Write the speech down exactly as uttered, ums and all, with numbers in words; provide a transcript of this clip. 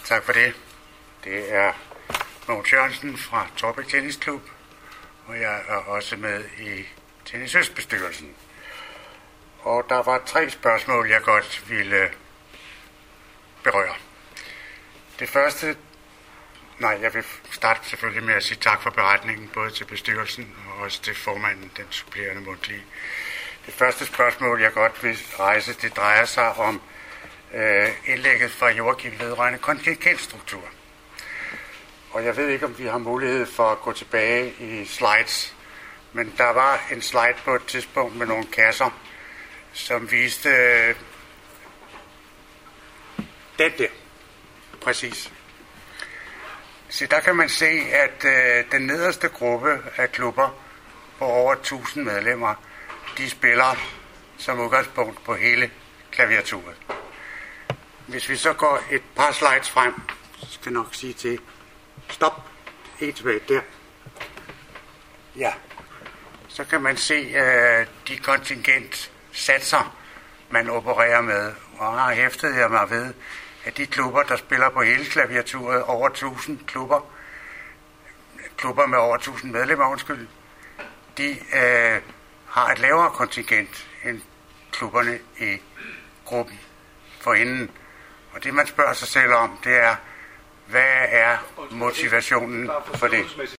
Tak for det. Det er Mogens Jørgensen fra Torbæk Tennisklub, og jeg er også med i Tennis Øst-bestyrelsen. Og der var tre spørgsmål, jeg godt ville berøre. Det første, nej, jeg vil starte selvfølgelig med at sige tak for beretningen, både til bestyrelsen og også til formanden, den supplerende mundtlige. Det første spørgsmål, jeg godt vil rejse, det drejer sig om øh, indlægget fra Joachim vedrørende kontingentstruktur. Og jeg ved ikke, om vi har mulighed for at gå tilbage i slides, men der var en slide på et tidspunkt med nogle kasser, som viste øh, den der, præcis. Så der kan man se, at øh, den nederste gruppe af klubber på over tusind medlemmer, de spiller som udgangspunkt på hele klaviaturet. Hvis vi så går et par slides frem, så skal jeg nok sige til stop, helt tilbage der. Ja, så kan man se øh, de kontingentsatser, man opererer med. Og har hæftet jeg mig ved, at de klubber, der spiller på hele klaviaturet, over tusind klubber, klubber med over tusind medlemmer, undskyld, de øh, har et lavere kontingent end klubberne i gruppen forinden. Og det, man spørger sig selv om, det er, hvad er motivationen for det?